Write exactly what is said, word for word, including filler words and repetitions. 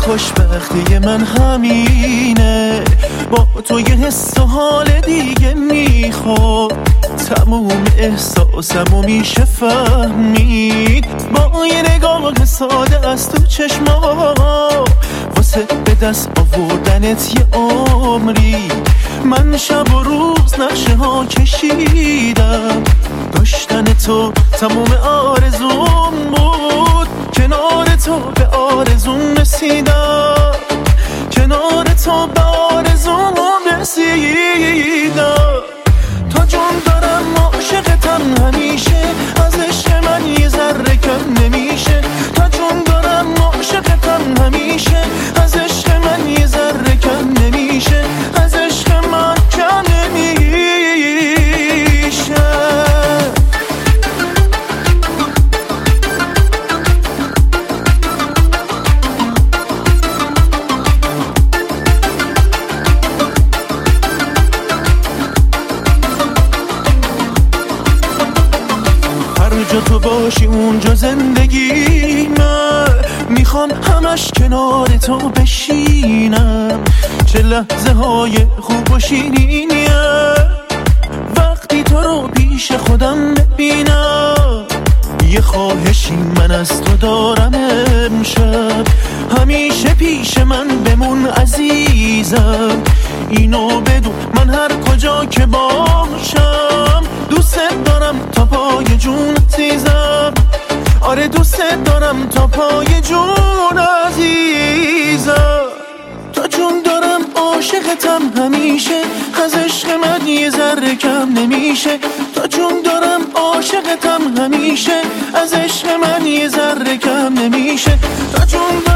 خوشبختی من همینه، با تو یه حس و حال دیگه میخواد، تموم احساسمو میشه فهمید با یه نگاه ساده از تو چشما، واسه به دست آوردنت یه عمری من شب و روز نقشه ها کشیدم، داشتن تو تموم آرزوم بود، کنار تو به آرزوم رسیدم، کنار تو به آرزوم رسیدم. تا جون دارم عاشقتم همیشه، از عشق من یه ذره کم نمیشه، تا جون دارم عاشقتم همیشه، از عشق من یه ذره کم نمیشه، از عشق من کم نمیشه. جا تو باشی اونجا زندگی من میخوام همش کنار تو بشینم، چه لحظه های خوب و شیرینیه وقتی تو رو پیش خودم ببینم. یه خواهشی من از تو دارم امشب، همیشه پیش من بمون عزیزم، اینو بدون من هر کجا که باشم دوست دارم تا پای جون عزیزم، آره دوست دارم تا پای جون عزیزم. تا جون دارم عاشقتم همیشه، از عشق من یه ذره کم نمیشه، تا جون دارم عاشقتم همیشه، از عشق من یه ذره کم نمیشه، تا جون